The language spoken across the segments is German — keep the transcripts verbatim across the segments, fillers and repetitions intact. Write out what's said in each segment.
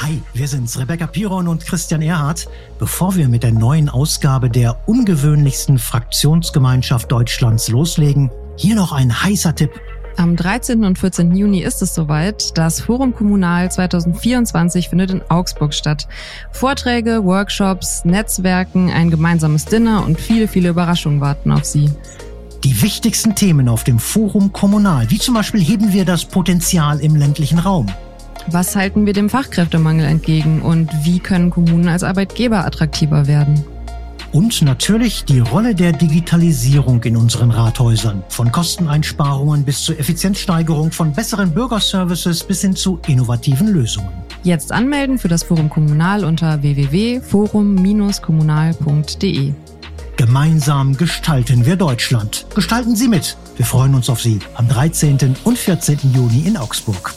Hi, wir sind's, Rebecca Piron und Christian Erhardt. Bevor wir mit der neuen Ausgabe der ungewöhnlichsten Fraktionsgemeinschaft Deutschlands loslegen, hier noch ein heißer Tipp. Am dreizehnten und vierzehnten Juni ist es soweit. Das Forum Kommunal zwanzig vierundzwanzig findet in Augsburg statt. Vorträge, Workshops, Netzwerken, ein gemeinsames Dinner und viele, viele Überraschungen warten auf Sie. Die wichtigsten Themen auf dem Forum Kommunal, wie zum Beispiel heben wir das Potenzial im ländlichen Raum. Was halten wir dem Fachkräftemangel entgegen und wie können Kommunen als Arbeitgeber attraktiver werden? Und natürlich die Rolle der Digitalisierung in unseren Rathäusern. Von Kosteneinsparungen bis zur Effizienzsteigerung, von besseren Bürgerservices bis hin zu innovativen Lösungen. Jetzt anmelden für das Forum Kommunal unter w w w punkt forum Bindestrich kommunal punkt d e. Gemeinsam gestalten wir Deutschland. Gestalten Sie mit. Wir freuen uns auf Sie am dreizehnten und vierzehnten Juni in Augsburg.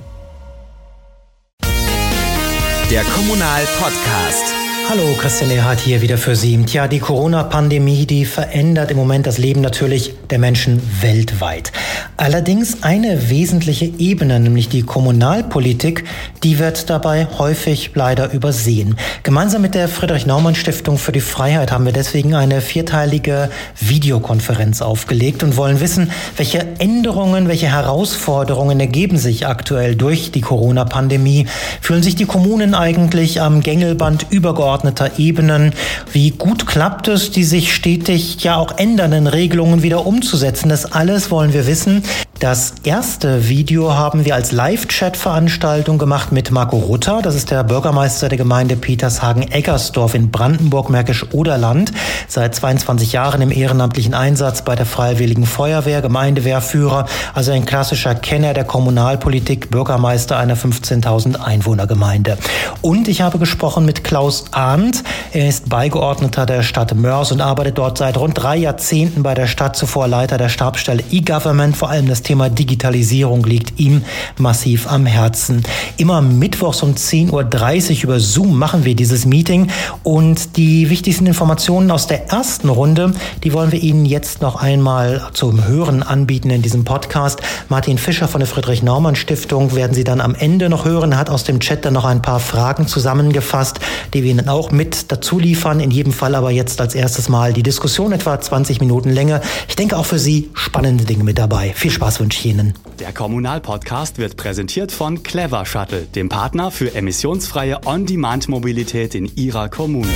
Der Kommunal-Podcast. Hallo, Christian Erhardt hier wieder für Sie. Tja, die Corona-Pandemie, die verändert im Moment das Leben natürlich der Menschen weltweit. Allerdings eine wesentliche Ebene, nämlich die Kommunalpolitik, die wird dabei häufig leider übersehen. Gemeinsam mit der Friedrich-Naumann-Stiftung für die Freiheit haben wir deswegen eine vierteilige Videokonferenz aufgelegt und wollen wissen, welche Änderungen, welche Herausforderungen ergeben sich aktuell durch die Corona-Pandemie. Fühlen sich die Kommunen eigentlich am Gängelband übergeordnet Ebenen? Wie gut klappt es, die sich stetig ja auch ändernden Regelungen wieder umzusetzen? Das alles wollen wir wissen. Das erste Video haben wir als Live-Chat-Veranstaltung gemacht mit Marco Rutter. Das ist der Bürgermeister der Gemeinde Petershagen-Eggersdorf in Brandenburg-Märkisch-Oderland. Seit zweiundzwanzig Jahren im ehrenamtlichen Einsatz bei der Freiwilligen Feuerwehr, Gemeindewehrführer, also ein klassischer Kenner der Kommunalpolitik, Bürgermeister einer fünfzehntausend Einwohnergemeinde. Und ich habe gesprochen mit Klaus Arndt. Er ist Beigeordneter der Stadt Moers und arbeitet dort seit rund drei Jahrzehnten bei der Stadt, zuvor Leiter der Stabsstelle E-Government. Vor allem das Thema Digitalisierung liegt ihm massiv am Herzen. Immer mittwochs um zehn Uhr dreißig über Zoom machen wir dieses Meeting und die wichtigsten Informationen aus der ersten Runde, die wollen wir Ihnen jetzt noch einmal zum Hören anbieten in diesem Podcast. Martin Fischer von der Friedrich-Naumann-Stiftung werden Sie dann am Ende noch hören. Er hat aus dem Chat dann noch ein paar Fragen zusammengefasst, die wir Ihnen auch mit dazu liefern. In jedem Fall aber jetzt als erstes Mal die Diskussion, etwa zwanzig Minuten Länge. Ich denke auch für Sie spannende Dinge mit dabei. Viel Spaß wünsche ich Ihnen. Der Kommunal-Podcast wird präsentiert von Clever Shuttle, dem Partner für emissionsfreie On-Demand-Mobilität in Ihrer Kommune.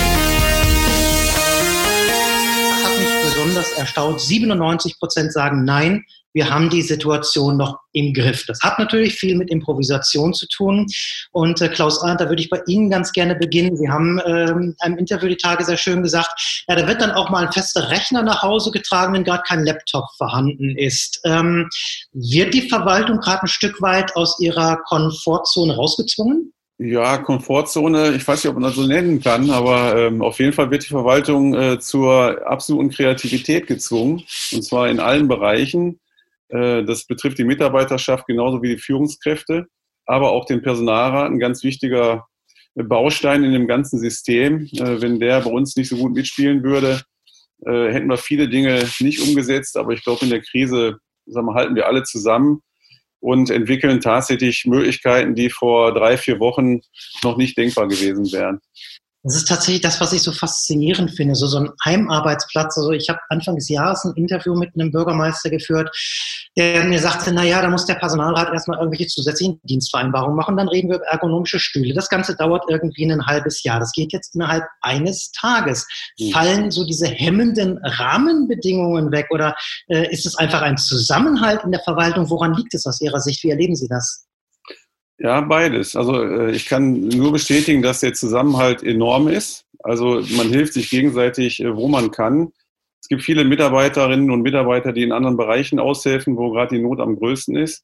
Das hat mich besonders erstaunt. siebenundneunzig Prozent sagen nein, wir haben die Situation noch im Griff. Das hat natürlich viel mit Improvisation zu tun. Und äh, Klaus Arndt, da würde ich bei Ihnen ganz gerne beginnen. Sie haben ähm, einem Interview die Tage sehr schön gesagt, ja, da wird dann auch mal ein fester Rechner nach Hause getragen, wenn gerade kein Laptop vorhanden ist. Ähm, wird die Verwaltung gerade ein Stück weit aus ihrer Komfortzone rausgezwungen? Ja, Komfortzone, ich weiß nicht, ob man das so nennen kann, aber ähm, auf jeden Fall wird die Verwaltung äh, zur absoluten Kreativität gezwungen, und zwar in allen Bereichen. Äh, das betrifft die Mitarbeiterschaft genauso wie die Führungskräfte, aber auch den Personalrat, ein ganz wichtiger Baustein in dem ganzen System. Äh, wenn der bei uns nicht so gut mitspielen würde, äh, hätten wir viele Dinge nicht umgesetzt, aber ich glaube, in der Krise, sagen wir, halten wir alle zusammen und entwickeln tatsächlich Möglichkeiten, die vor drei, vier Wochen noch nicht denkbar gewesen wären. Das ist tatsächlich das, was ich so faszinierend finde, so, so ein Heimarbeitsplatz. Also ich habe Anfang des Jahres ein Interview mit einem Bürgermeister geführt, der mir sagte, na ja, da muss der Personalrat erstmal irgendwelche zusätzlichen Dienstvereinbarungen machen, dann reden wir über ergonomische Stühle. Das Ganze dauert irgendwie ein halbes Jahr. Das geht jetzt innerhalb eines Tages. Mhm. Fallen so diese hemmenden Rahmenbedingungen weg oder äh, ist es einfach ein Zusammenhalt in der Verwaltung? Woran liegt es aus Ihrer Sicht? Wie erleben Sie das? Ja, beides. Also ich kann nur bestätigen, dass der Zusammenhalt enorm ist. Also man hilft sich gegenseitig, wo man kann. Es gibt viele Mitarbeiterinnen und Mitarbeiter, die in anderen Bereichen aushelfen, wo gerade die Not am größten ist.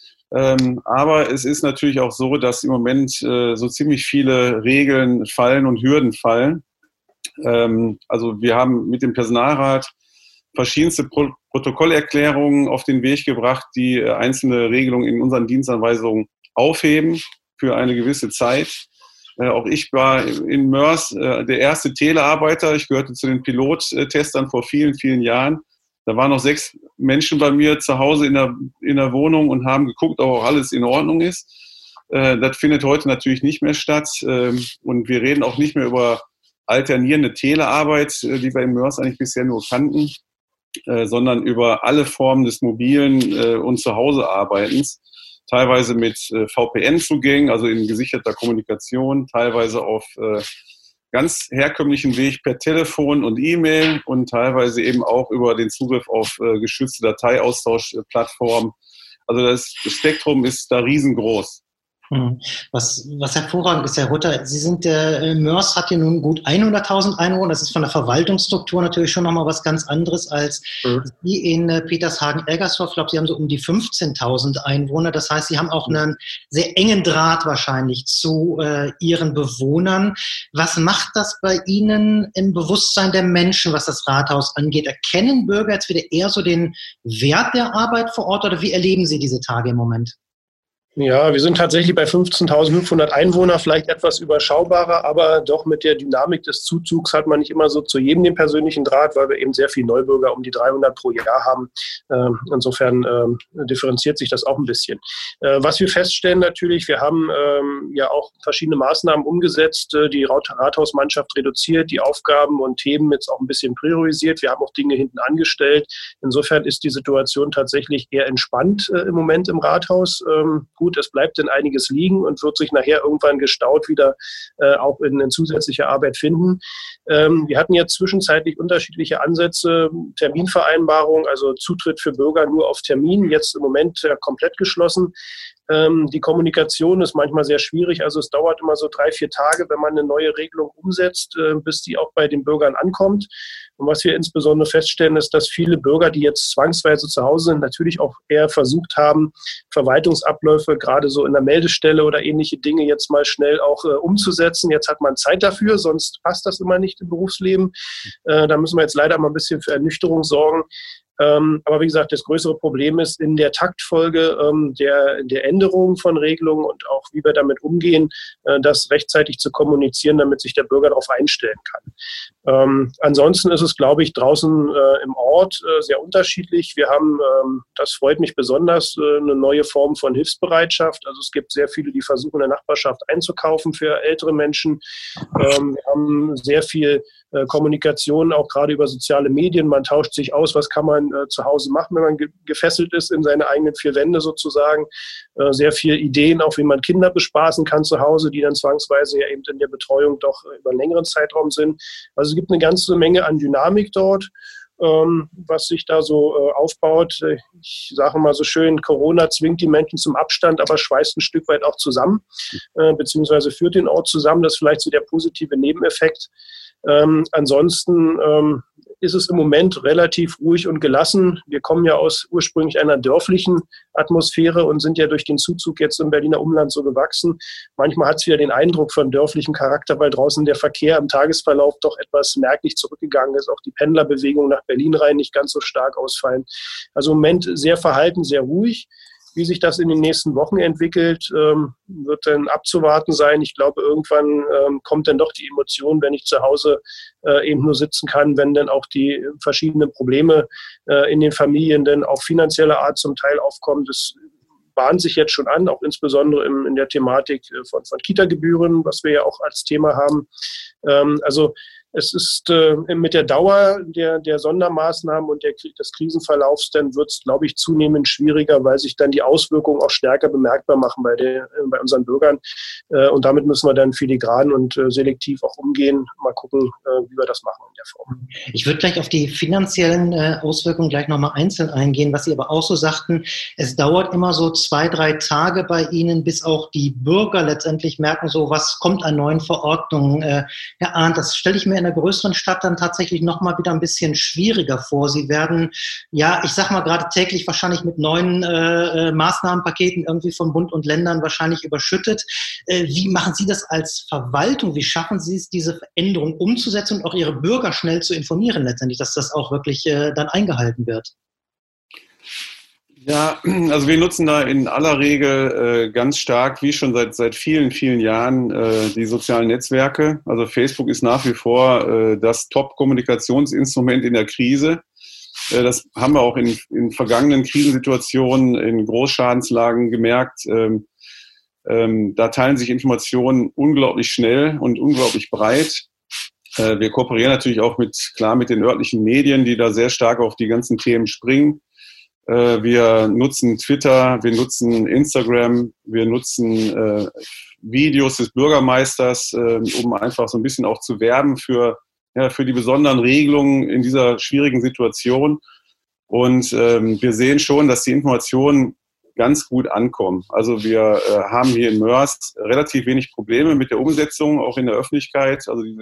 Aber es ist natürlich auch so, dass im Moment so ziemlich viele Regeln fallen und Hürden fallen. Also wir haben mit dem Personalrat verschiedenste Pro- Protokollerklärungen auf den Weg gebracht, die einzelne Regelungen in unseren Dienstanweisungen aufheben für eine gewisse Zeit. Äh, auch ich war in Moers äh, der erste Telearbeiter. Ich gehörte zu den Pilottestern vor vielen, vielen Jahren. Da waren noch sechs Menschen bei mir zu Hause in der, in der Wohnung und haben geguckt, ob auch alles in Ordnung ist. Äh, das findet heute natürlich nicht mehr statt. Ähm, und wir reden auch nicht mehr über alternierende Telearbeit, äh, die wir im Mörs eigentlich bisher nur kannten, äh, sondern über alle Formen des mobilen äh, und Zuhausearbeitens. Teilweise mit äh, V P N-Zugängen, also in gesicherter Kommunikation, teilweise auf äh, ganz herkömmlichen Weg per Telefon und E-Mail und teilweise eben auch über den Zugriff auf äh, geschützte Dateiaustauschplattformen. Also das Spektrum ist da riesengroß. Was, was hervorragend ist, Herr Rutter, Sie sind, der Mörs hat ja nun gut hunderttausend Einwohner. Das ist von der Verwaltungsstruktur natürlich schon nochmal was ganz anderes als mhm. Sie in äh, Petershagen-Eggersdorf. Ich glaube, Sie haben so um die fünfzehntausend Einwohner. Das heißt, Sie haben auch einen sehr engen Draht wahrscheinlich zu äh, Ihren Bewohnern. Was macht das bei Ihnen im Bewusstsein der Menschen, was das Rathaus angeht? Erkennen Bürger jetzt wieder eher so den Wert der Arbeit vor Ort oder wie erleben Sie diese Tage im Moment? Ja, wir sind tatsächlich bei fünfzehntausendfünfhundert Einwohner, vielleicht etwas überschaubarer, aber doch mit der Dynamik des Zuzugs hat man nicht immer so zu jedem den persönlichen Draht, weil wir eben sehr viele Neubürger, um die dreihundert pro Jahr haben. Ähm, insofern ähm, differenziert sich das auch ein bisschen. Äh, was wir feststellen natürlich, wir haben ähm, ja auch verschiedene Maßnahmen umgesetzt, äh, die Rathausmannschaft reduziert, die Aufgaben und Themen jetzt auch ein bisschen priorisiert. Wir haben auch Dinge hinten angestellt. Insofern ist die Situation tatsächlich eher entspannt äh, im Moment im Rathaus. Ähm, gut, es bleibt denn einiges liegen und wird sich nachher irgendwann gestaut wieder äh, auch in, in zusätzliche Arbeit finden. Ähm, wir hatten jetzt zwischenzeitlich unterschiedliche Ansätze, Terminvereinbarung, also Zutritt für Bürger nur auf Termin, jetzt im Moment äh, komplett geschlossen. Ähm, die Kommunikation ist manchmal sehr schwierig, also es dauert immer so drei, vier Tage, wenn man eine neue Regelung umsetzt, äh, bis die auch bei den Bürgern ankommt. Und was wir insbesondere feststellen, ist, dass viele Bürger, die jetzt zwangsweise zu Hause sind, natürlich auch eher versucht haben, Verwaltungsabläufe, gerade so in der Meldestelle oder ähnliche Dinge jetzt mal schnell auch äh, umzusetzen. Jetzt hat man Zeit dafür, sonst passt das immer nicht im Berufsleben. Äh, da müssen wir jetzt leider mal ein bisschen für Ernüchterung sorgen. Ähm, aber wie gesagt, das größere Problem ist in der Taktfolge ähm, der, der Änderungen von Regelungen und auch wie wir damit umgehen, äh, das rechtzeitig zu kommunizieren, damit sich der Bürger darauf einstellen kann. Ähm, ansonsten ist es, glaube ich, draußen äh, im Ort äh, sehr unterschiedlich. Wir haben, ähm, das freut mich besonders, äh, eine neue Form von Hilfsbereitschaft. Also es gibt sehr viele, die versuchen, in der Nachbarschaft einzukaufen für ältere Menschen. Ähm, wir haben sehr viel äh, Kommunikation, auch gerade über soziale Medien. Man tauscht sich aus, was kann man äh, zu Hause machen, wenn man ge- gefesselt ist in seine eigenen vier Wände sozusagen. Äh, sehr viele Ideen, auch wie man Kinder bespaßen kann zu Hause, die dann zwangsweise ja eben in der Betreuung doch äh, über einen längeren Zeitraum sind. Also es gibt eine ganze Menge an Dynamik dort, ähm, was sich da so äh, aufbaut. Ich sage mal so schön, Corona zwingt die Menschen zum Abstand, aber schweißt ein Stück weit auch zusammen, äh, beziehungsweise führt den Ort zusammen. Das ist vielleicht so der positive Nebeneffekt. Ähm, ansonsten ähm, ist es im Moment relativ ruhig und gelassen. Wir kommen ja aus ursprünglich einer dörflichen Atmosphäre und sind ja durch den Zuzug jetzt im Berliner Umland so gewachsen. Manchmal hat es wieder den Eindruck von dörflichem Charakter, weil draußen der Verkehr im Tagesverlauf doch etwas merklich zurückgegangen ist. Auch die Pendlerbewegungen nach Berlin rein nicht ganz so stark ausfallen. Also im Moment sehr verhalten, sehr ruhig. Wie sich das in den nächsten Wochen entwickelt, ähm, wird dann abzuwarten sein. Ich glaube, irgendwann ähm, kommt dann doch die Emotion, wenn ich zu Hause äh, eben nur sitzen kann, wenn dann auch die verschiedenen Probleme äh, in den Familien dann auch finanzieller Art zum Teil aufkommen. Das bahnt sich jetzt schon an, auch insbesondere im, in der Thematik von, von Kita-Gebühren, was wir ja auch als Thema haben. Ähm, also es ist äh, mit der Dauer der, der Sondermaßnahmen und der, des Krisenverlaufs, dann wird es, glaube ich, zunehmend schwieriger, weil sich dann die Auswirkungen auch stärker bemerkbar machen bei, der, bei unseren Bürgern. Äh, und damit müssen wir dann filigran und äh, selektiv auch umgehen. Mal gucken, äh, wie wir das machen in der Form. Ich würde gleich auf die finanziellen äh, Auswirkungen gleich nochmal einzeln eingehen, was Sie aber auch so sagten. Es dauert immer so zwei, drei Tage bei Ihnen, bis auch die Bürger letztendlich merken, so was kommt an neuen Verordnungen. Äh, Herr Arndt, das stelle ich mir in einer größeren Stadt dann tatsächlich nochmal wieder ein bisschen schwieriger vor. Sie werden, ja, ich sag mal gerade täglich wahrscheinlich mit neuen äh, Maßnahmenpaketen irgendwie von Bund und Ländern wahrscheinlich überschüttet. Äh, wie machen Sie das als Verwaltung? Wie schaffen Sie es, diese Veränderung umzusetzen und auch Ihre Bürger schnell zu informieren letztendlich, dass das auch wirklich äh, dann eingehalten wird? Ja, also wir nutzen da in aller Regel äh, ganz stark, wie schon seit seit vielen, vielen Jahren, äh, die sozialen Netzwerke. Also Facebook ist nach wie vor äh, das Top-Kommunikationsinstrument in der Krise. Äh, das haben wir auch in, in vergangenen Krisensituationen, in Großschadenslagen gemerkt. Ähm, Ähm, da teilen sich Informationen unglaublich schnell und unglaublich breit. Äh, wir kooperieren natürlich auch mit, klar, mit den örtlichen Medien, die da sehr stark auf die ganzen Themen springen. Äh, wir nutzen Twitter, wir nutzen Instagram, wir nutzen äh, Videos des Bürgermeisters, äh, um einfach so ein bisschen auch zu werben für, ja, für die besonderen Regelungen in dieser schwierigen Situation. Und ähm, wir sehen schon, dass die Informationen ganz gut ankommen. Also wir äh, haben hier in Moers relativ wenig Probleme mit der Umsetzung, auch in der Öffentlichkeit. Also diese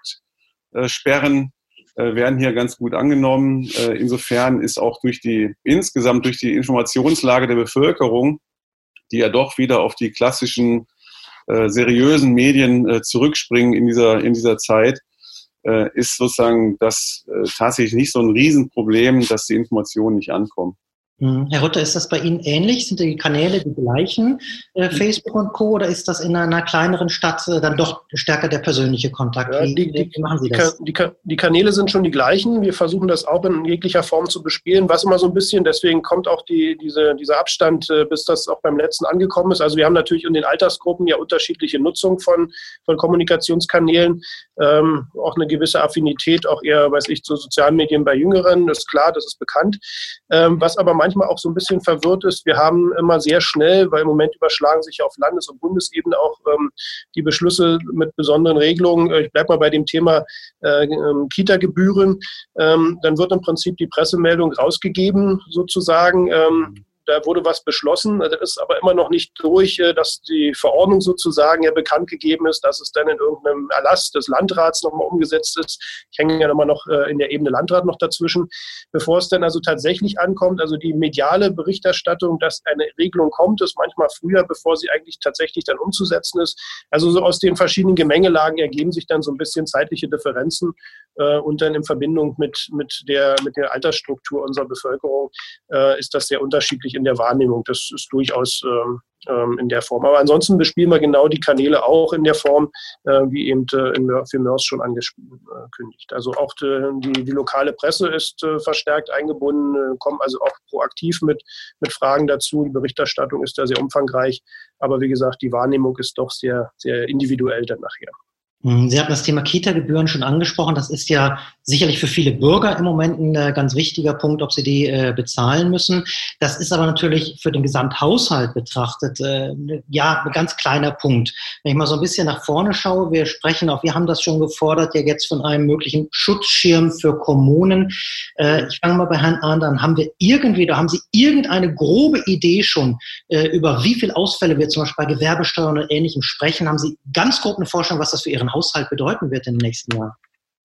Kontaktsperren äh, werden hier ganz gut angenommen. Äh, insofern ist auch durch die, insgesamt durch die Informationslage der Bevölkerung, die ja doch wieder auf die klassischen, äh, seriösen Medien äh, zurückspringen in dieser, in dieser Zeit, äh, ist sozusagen das äh, tatsächlich nicht so ein Riesenproblem, dass die Informationen nicht ankommen. Herr Rutter, ist das bei Ihnen ähnlich? Sind die Kanäle die gleichen, äh, Facebook und Co., oder ist das in einer kleineren Stadt äh, dann doch stärker der persönliche Kontakt? Ja, wie, die, die, wie machen Sie das? Die, die, die Kanäle sind schon die gleichen. Wir versuchen das auch in jeglicher Form zu bespielen, was immer so ein bisschen, deswegen kommt auch die, diese, dieser Abstand, äh, bis das auch beim letzten angekommen ist. Also wir haben natürlich in den Altersgruppen ja unterschiedliche Nutzung von, von Kommunikationskanälen, ähm, auch eine gewisse Affinität, auch eher, weiß ich, zu sozialen Medien bei Jüngeren, das ist klar, das ist bekannt. Ähm, was aber manchmal auch so ein bisschen verwirrt ist, wir haben immer sehr schnell, weil im Moment überschlagen sich auf Landes- und Bundesebene auch ähm, die Beschlüsse mit besonderen Regelungen. Ich bleibe mal bei dem Thema äh, Kita-Gebühren. Ähm, dann wird im Prinzip die Pressemeldung rausgegeben, sozusagen. Ähm, Da wurde was beschlossen, das ist aber immer noch nicht durch, dass die Verordnung sozusagen ja bekannt gegeben ist, dass es dann in irgendeinem Erlass des Landrats nochmal umgesetzt ist. Ich hänge ja immer noch in der Ebene Landrat noch dazwischen. Bevor es dann also tatsächlich ankommt, also die mediale Berichterstattung, dass eine Regelung kommt, ist manchmal früher, bevor sie eigentlich tatsächlich dann umzusetzen ist. Also so aus den verschiedenen Gemengelagen ergeben sich dann so ein bisschen zeitliche Differenzen äh, und dann in Verbindung mit, mit, der, mit der Altersstruktur unserer Bevölkerung äh, ist das sehr unterschiedlich in der Wahrnehmung. Das ist durchaus ähm, in der Form. Aber ansonsten bespielen wir genau die Kanäle auch in der Form, äh, wie eben äh, in für Moers schon angekündigt. Also auch die, die, die lokale Presse ist äh, verstärkt eingebunden, äh, kommen also auch proaktiv mit, mit Fragen dazu. Die Berichterstattung ist da sehr umfangreich. Aber wie gesagt, die Wahrnehmung ist doch sehr, sehr individuell dann nachher. Sie hatten das Thema Kita-Gebühren schon angesprochen. Das ist ja sicherlich für viele Bürger im Moment ein äh, ganz wichtiger Punkt, ob sie die äh, bezahlen müssen. Das ist aber natürlich für den Gesamthaushalt betrachtet äh, ja ein ganz kleiner Punkt. Wenn ich mal so ein bisschen nach vorne schaue, wir sprechen auch, wir haben das schon gefordert, ja jetzt von einem möglichen Schutzschirm für Kommunen. Äh, ich fange mal bei Herrn Ahn an. Haben wir irgendwie, da haben Sie irgendeine grobe Idee schon, äh, über wie viel Ausfälle wir zum Beispiel bei Gewerbesteuern und Ähnlichem sprechen? Haben Sie ganz grob eine Vorstellung, was das für Ihren Haushalt bedeuten wird im nächsten Jahr?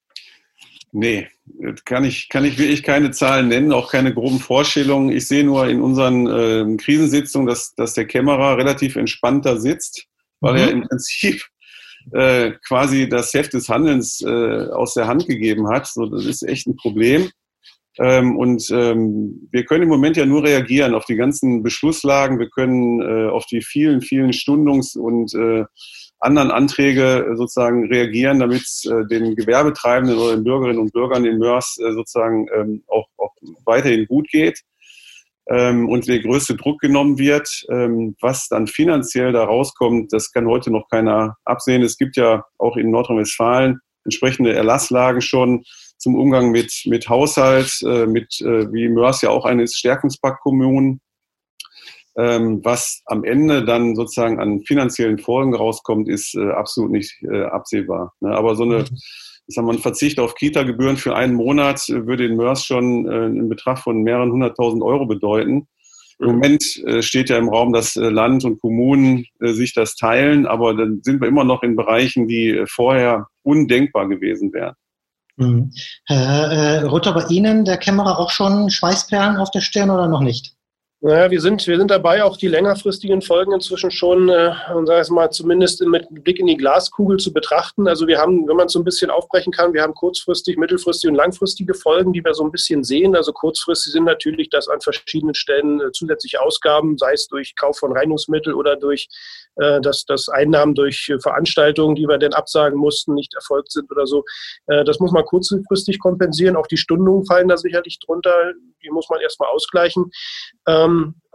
Nee, kann ich, kann ich wirklich keine Zahlen nennen, auch keine groben Vorstellungen. Ich sehe nur in unseren äh, Krisensitzungen, dass, dass der Kämmerer relativ entspannt da sitzt, weil mhm. er im Prinzip äh, quasi das Heft des Handelns äh, aus der Hand gegeben hat. So, das ist echt ein Problem. Ähm, und ähm, wir können im Moment ja nur reagieren auf die ganzen Beschlusslagen. Wir können äh, auf die vielen, vielen Stundungs- und äh, anderen Anträge sozusagen reagieren, damit es äh, den Gewerbetreibenden oder den Bürgerinnen und Bürgern in Moers äh, sozusagen ähm, auch, auch weiterhin gut geht ähm, und der größte Druck genommen wird. Ähm, was dann finanziell da rauskommt, das kann heute noch keiner absehen. Es gibt ja auch in Nordrhein-Westfalen entsprechende Erlasslagen schon zum Umgang mit, mit Haushalt, äh, mit, äh, wie Moers ja auch eine ist, Stärkungspaktkommunen. Ähm, was am Ende dann sozusagen an finanziellen Folgen rauskommt, ist äh, absolut nicht äh, absehbar. Ne? Aber so eine, ich sag mal, ein Verzicht auf Kita-Gebühren für einen Monat äh, würde in Moers schon äh, einen Betrag von mehreren hunderttausend Euro bedeuten. Im Moment äh, steht ja im Raum, dass äh, Land und Kommunen äh, sich das teilen, aber dann sind wir immer noch in Bereichen, die äh, vorher undenkbar gewesen wären. Mhm. Herr äh, Rutter, bei Ihnen der Kämmerer auch schon Schweißperlen auf der Stirn oder noch nicht? Naja, wir sind, wir sind dabei, auch die längerfristigen Folgen inzwischen schon, äh, sag ich mal, zumindest mit Blick in die Glaskugel zu betrachten. Also wir haben, wenn man es so ein bisschen aufbrechen kann, wir haben kurzfristig, mittelfristige und langfristige Folgen, die wir so ein bisschen sehen. Also kurzfristig sind natürlich, dass an verschiedenen Stellen äh, zusätzliche Ausgaben, sei es durch Kauf von Reinigungsmittel oder durch äh, dass, dass Einnahmen durch äh, Veranstaltungen, die wir denn absagen mussten, nicht erfolgt sind oder so. Äh, das muss man kurzfristig kompensieren. Auch die Stundungen fallen da sicherlich drunter. Die muss man erstmal ausgleichen. Ähm,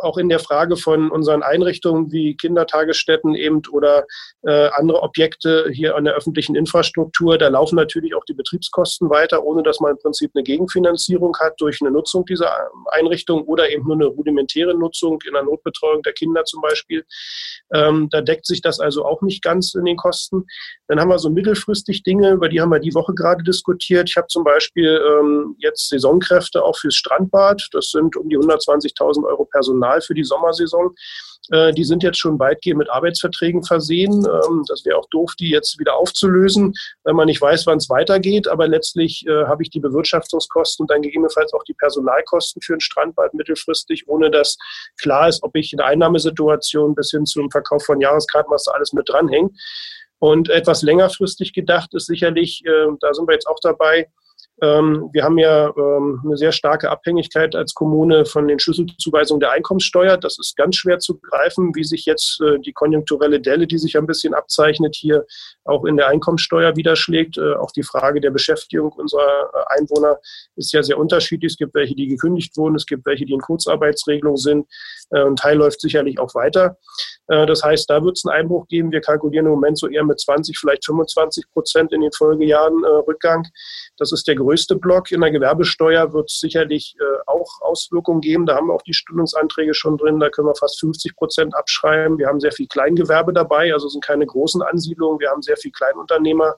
auch in der Frage von unseren Einrichtungen wie Kindertagesstätten eben oder äh, andere Objekte hier an der öffentlichen Infrastruktur, da laufen natürlich auch die Betriebskosten weiter, ohne dass man im Prinzip eine Gegenfinanzierung hat durch eine Nutzung dieser Einrichtung oder eben nur eine rudimentäre Nutzung in der Notbetreuung der Kinder zum Beispiel. Ähm, da deckt sich das also auch nicht ganz in den Kosten. Dann haben wir so mittelfristig Dinge, über die haben wir die Woche gerade diskutiert. Ich habe zum Beispiel ähm, jetzt Saisonkräfte auch fürs Strandbad. Das sind um die hundertzwanzigtausend Euro Personal für die Sommersaison. Äh, die sind jetzt schon weitgehend mit Arbeitsverträgen versehen. Ähm, das wäre auch doof, die jetzt wieder aufzulösen, wenn man nicht weiß, wann es weitergeht. Aber letztlich äh, habe ich die Bewirtschaftungskosten und dann gegebenenfalls auch die Personalkosten für ein Strandbad mittelfristig, ohne dass klar ist, ob ich in der Einnahmesituation bis hin zum Verkauf von Jahreskarten, was da alles mit dranhängt. Und etwas längerfristig gedacht ist sicherlich, äh, da sind wir jetzt auch dabei, ähm, wir haben ja ähm, eine sehr starke Abhängigkeit als Kommune von den Schlüsselzuweisungen der Einkommenssteuer. Das ist ganz schwer zu greifen, wie sich jetzt äh, die konjunkturelle Delle, die sich ein bisschen abzeichnet, hier auch in der Einkommenssteuer widerschlägt. Äh, auch die Frage der Beschäftigung unserer Einwohner ist ja sehr unterschiedlich. Es gibt welche, die gekündigt wurden, es gibt welche, die in Kurzarbeitsregelung sind. Äh, ein Teil läuft sicherlich auch weiter. Äh, das heißt, da wird es einen Einbruch geben. Wir kalkulieren im Moment so eher mit zwanzig, vielleicht fünfundzwanzig Prozent in den Folgejahren äh, Rückgang. Das ist der größte Block. In der Gewerbesteuer wird es sicherlich äh, auch Auswirkungen geben. Da haben wir auch die Stundungsanträge schon drin. Da können wir fast fünfzig Prozent abschreiben. Wir haben sehr viel Kleingewerbe dabei, also sind keine großen Ansiedlungen. Wir haben sehr viel Kleinunternehmer,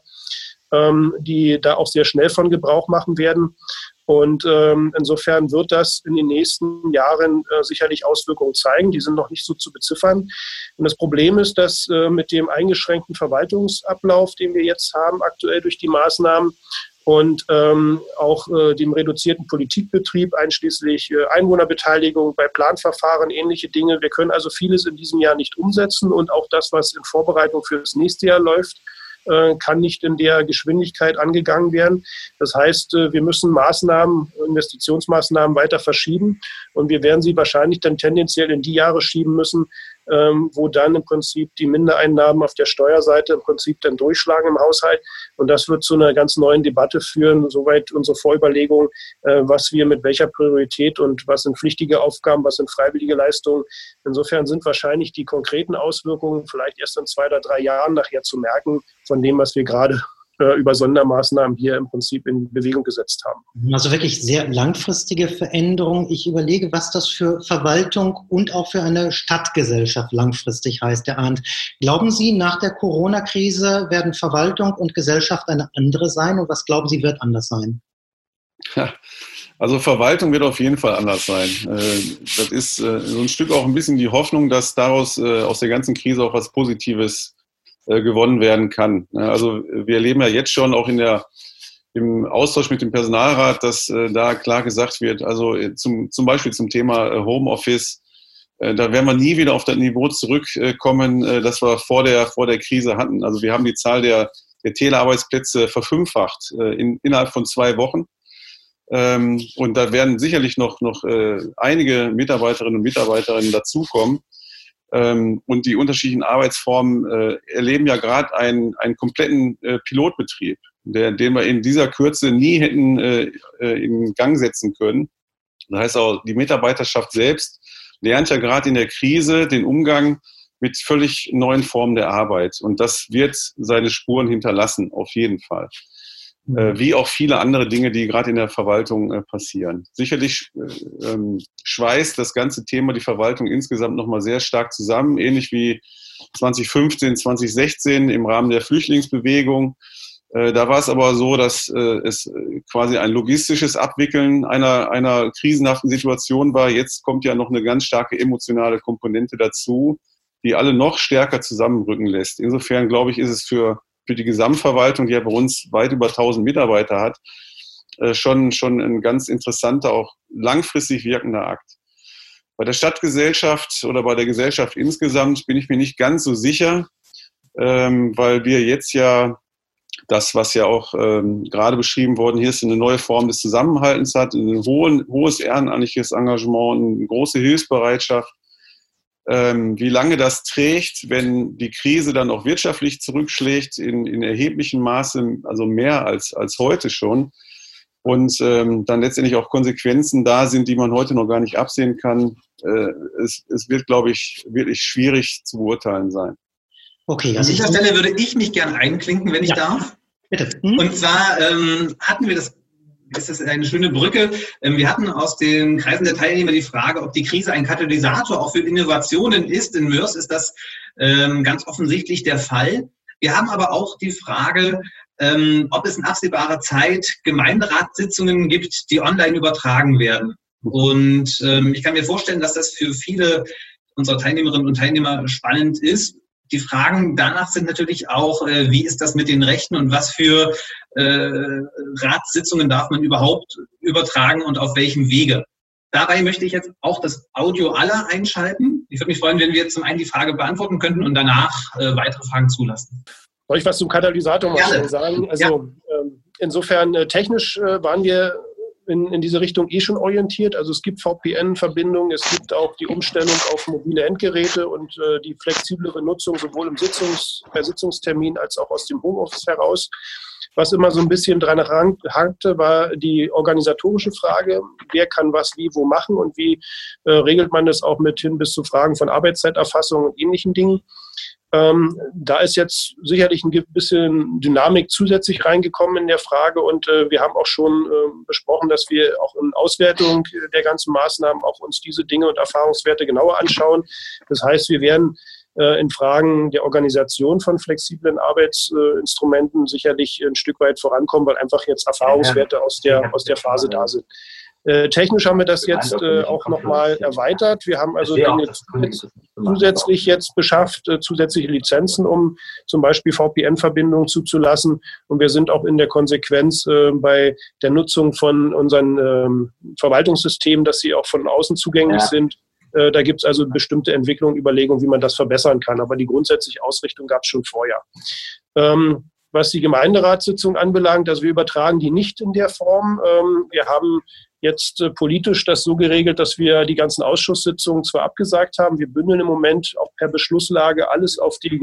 ähm, die da auch sehr schnell von Gebrauch machen werden. Und ähm, insofern wird das in den nächsten Jahren äh, sicherlich Auswirkungen zeigen. Die sind noch nicht so zu beziffern. Und das Problem ist, dass äh, mit dem eingeschränkten Verwaltungsablauf, den wir jetzt haben, aktuell durch die Maßnahmen, und ähm, auch äh, dem reduzierten Politikbetrieb, einschließlich äh, Einwohnerbeteiligung bei Planverfahren, ähnliche Dinge. Wir können also vieles in diesem Jahr nicht umsetzen und auch das, was in Vorbereitung für das nächste Jahr läuft, äh, kann nicht in der Geschwindigkeit angegangen werden. Das heißt, äh, wir müssen Maßnahmen, Investitionsmaßnahmen weiter verschieben und wir werden sie wahrscheinlich dann tendenziell in die Jahre schieben müssen, Ähm, wo dann im Prinzip die Mindereinnahmen auf der Steuerseite im Prinzip dann durchschlagen im Haushalt. Und das wird zu einer ganz neuen Debatte führen, soweit unsere Vorüberlegung, äh, was wir mit welcher Priorität und was sind pflichtige Aufgaben, was sind freiwillige Leistungen. Insofern sind wahrscheinlich die konkreten Auswirkungen vielleicht erst in zwei oder drei Jahren nachher zu merken von dem, was wir gerade über Sondermaßnahmen hier im Prinzip in Bewegung gesetzt haben. Also wirklich sehr langfristige Veränderung. Ich überlege, was das für Verwaltung und auch für eine Stadtgesellschaft langfristig heißt, Herr Arndt. Glauben Sie, nach der Corona-Krise werden Verwaltung und Gesellschaft eine andere sein? Und was glauben Sie, wird anders sein? Ja, also Verwaltung wird auf jeden Fall anders sein. Das ist so ein Stück auch ein bisschen die Hoffnung, dass daraus aus der ganzen Krise auch was Positives gewonnen werden kann. Also wir erleben ja jetzt schon auch in der, im Austausch mit dem Personalrat, dass äh, da klar gesagt wird, also zum, zum Beispiel zum Thema äh, Homeoffice, äh, da werden wir nie wieder auf das Niveau zurückkommen, äh, das wir vor der, vor der Krise hatten. Also wir haben die Zahl der, der Telearbeitsplätze verfünffacht äh, in, innerhalb von zwei Wochen. Ähm, und da werden sicherlich noch, noch äh, einige Mitarbeiterinnen und Mitarbeiterinnen dazukommen. Und die unterschiedlichen Arbeitsformen äh, erleben ja gerade einen, einen kompletten äh, Pilotbetrieb, der, den wir in dieser Kürze nie hätten äh, in Gang setzen können. Das heißt auch, die Mitarbeiterschaft selbst lernt ja gerade in der Krise den Umgang mit völlig neuen Formen der Arbeit. Und das wird seine Spuren hinterlassen, auf jeden Fall. Äh, wie auch viele andere Dinge, die gerade in der Verwaltung äh, passieren. Sicherlich äh, ähm, schweißt das ganze Thema die Verwaltung insgesamt nochmal sehr stark zusammen, ähnlich wie zwanzig fünfzehn, zwanzig sechzehn im Rahmen der Flüchtlingsbewegung. Äh, da war es aber so, dass äh, es quasi ein logistisches Abwickeln einer, einer krisenhaften Situation war. Jetzt kommt ja noch eine ganz starke emotionale Komponente dazu, die alle noch stärker zusammenrücken lässt. Insofern, glaube ich, ist es für für die Gesamtverwaltung, die ja bei uns weit über tausend Mitarbeiter hat, schon, schon ein ganz interessanter, auch langfristig wirkender Akt. Bei der Stadtgesellschaft oder bei der Gesellschaft insgesamt bin ich mir nicht ganz so sicher, weil wir jetzt ja das, was ja auch gerade beschrieben worden hier ist, eine neue Form des Zusammenhaltens hat, ein hohes ehrenamtliches Engagement, eine große Hilfsbereitschaft. Ähm, wie lange das trägt, wenn die Krise dann auch wirtschaftlich zurückschlägt, in, in erheblichem Maße, also mehr als, als heute schon, und ähm, dann letztendlich auch Konsequenzen da sind, die man heute noch gar nicht absehen kann. Äh, es, es wird, glaube ich, wirklich schwierig zu beurteilen sein. Okay, also an dieser Stelle würde ich mich gerne einklinken, wenn ich ja. darf. Bitte. Hm? Und zwar ähm, hatten wir das, das ist eine schöne Brücke, ähm, wir hatten aus den Kreisen der Teilnehmer die Frage, ob die Krise ein Katalysator auch für Innovationen ist. In Moers ist das ähm, ganz offensichtlich der Fall. Wir haben aber auch die Frage, ähm, ob es in absehbarer Zeit Gemeinderatssitzungen gibt, die online übertragen werden. Und ähm, ich kann mir vorstellen, dass das für viele unserer Teilnehmerinnen und Teilnehmer spannend ist. Die Fragen danach sind natürlich auch, äh, wie ist das mit den Rechten und was für äh, Ratssitzungen darf man überhaupt übertragen und auf welchem Wege. Dabei möchte ich jetzt auch das Audio aller einschalten. Ich würde mich freuen, wenn wir zum einen die Frage beantworten könnten und danach äh, weitere Fragen zulassen. Soll ich was zum Katalysator mal schnell sagen? Also ja. ähm, insofern äh, technisch äh, waren wir in, in diese Richtung eh schon orientiert. Also es gibt V P N-Verbindungen, es gibt auch die Umstellung auf mobile Endgeräte und äh, die flexiblere Nutzung sowohl im Sitzungs-, per Sitzungstermin als auch aus dem Homeoffice heraus. Was immer so ein bisschen dran hankte, war die organisatorische Frage, wer kann was wie wo machen und wie äh, regelt man das auch mit hin bis zu Fragen von Arbeitszeiterfassung und ähnlichen Dingen. Ähm, da ist jetzt sicherlich ein bisschen Dynamik zusätzlich reingekommen in der Frage und äh, wir haben auch schon äh, besprochen, dass wir auch in Auswertung der ganzen Maßnahmen auch uns diese Dinge und Erfahrungswerte genauer anschauen. Das heißt, wir werden äh, in Fragen der Organisation von flexiblen Arbeitsinstrumenten sicherlich ein Stück weit vorankommen, weil einfach jetzt Erfahrungswerte aus der, aus der Phase da sind. Äh, technisch haben wir das jetzt äh, auch nochmal erweitert. Wir haben also Dinge zusätzlich jetzt beschafft, äh, zusätzliche Lizenzen, um zum Beispiel V P N-Verbindungen zuzulassen. Und wir sind auch in der Konsequenz äh, bei der Nutzung von unseren ähm, Verwaltungssystemen, dass sie auch von außen zugänglich ja. sind. Äh, da gibt es also bestimmte Entwicklungen, Überlegungen, wie man das verbessern kann. Aber die grundsätzliche Ausrichtung gab es schon vorher. Ähm, was die Gemeinderatssitzung anbelangt, also wir übertragen die nicht in der Form. Ähm, wir haben jetzt äh, politisch das so geregelt, dass wir die ganzen Ausschusssitzungen zwar abgesagt haben, wir bündeln im Moment auch per Beschlusslage alles auf die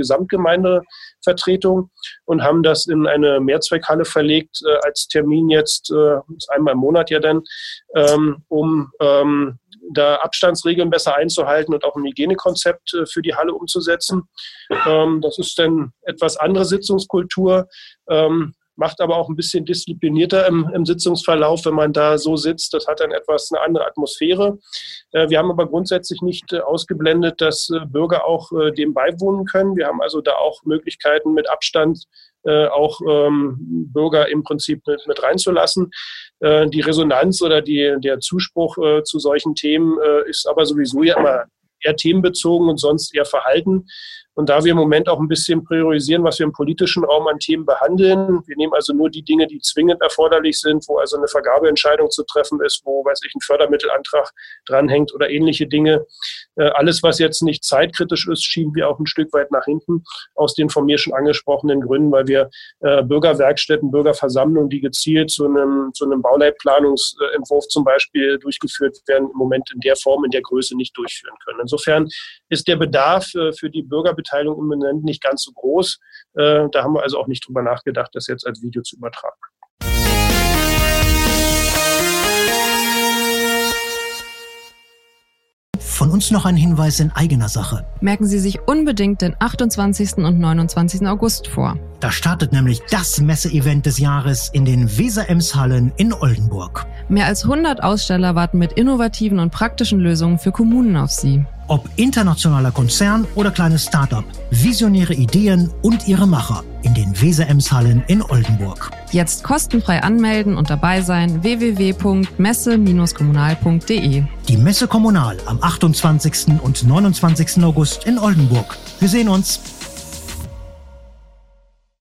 Gesamtgemeindevertretung und haben das in eine Mehrzweckhalle verlegt äh, als Termin jetzt, äh, einmal im Monat ja dann, ähm, um ähm, da Abstandsregeln besser einzuhalten und auch ein Hygienekonzept äh, für die Halle umzusetzen. Ähm, das ist dann etwas andere Sitzungskultur. Ähm, macht aber auch ein bisschen disziplinierter im, im Sitzungsverlauf, wenn man da so sitzt. Das hat dann etwas eine andere Atmosphäre. Äh, wir haben aber grundsätzlich nicht äh, ausgeblendet, dass äh, Bürger auch äh, dem beiwohnen können. Wir haben also da auch Möglichkeiten mit Abstand äh, auch ähm, Bürger im Prinzip mit, mit reinzulassen. Äh, die Resonanz oder die, der Zuspruch äh, zu solchen Themen äh, ist aber sowieso ja immer eher themenbezogen und sonst eher Verhalten. Und da wir im Moment auch ein bisschen priorisieren, was wir im politischen Raum an Themen behandeln, wir nehmen also nur die Dinge, die zwingend erforderlich sind, wo also eine Vergabeentscheidung zu treffen ist, wo, weiß ich, ein Fördermittelantrag dranhängt oder ähnliche Dinge. Alles, was jetzt nicht zeitkritisch ist, schieben wir auch ein Stück weit nach hinten, aus den von mir schon angesprochenen Gründen, weil wir Bürgerwerkstätten, Bürgerversammlungen, die gezielt zu einem, zu einem Bauleitplanungsentwurf zum Beispiel durchgeführt werden, im Moment in der Form, in der Größe nicht durchführen können. Insofern ist der Bedarf für die Bürgerbeteiligung im Moment nicht ganz so groß. Äh, da haben wir also auch nicht drüber nachgedacht, das jetzt als Video zu übertragen. Von uns noch ein Hinweis in eigener Sache. Merken Sie sich unbedingt den achtundzwanzigsten und neunundzwanzigsten August vor. Da startet nämlich das Messeevent des Jahres in den Weser-Ems-Hallen in Oldenburg. Mehr als hundert Aussteller warten mit innovativen und praktischen Lösungen für Kommunen auf Sie. Ob internationaler Konzern oder kleines Start-up, visionäre Ideen und ihre Macher in den Weser-Ems-Hallen in Oldenburg. Jetzt kostenfrei anmelden und dabei sein w w w punkt messe Bindestrich kommunal punkt d e. Die Messe Kommunal am achtundzwanzigsten und neunundzwanzigsten August in Oldenburg. Wir sehen uns.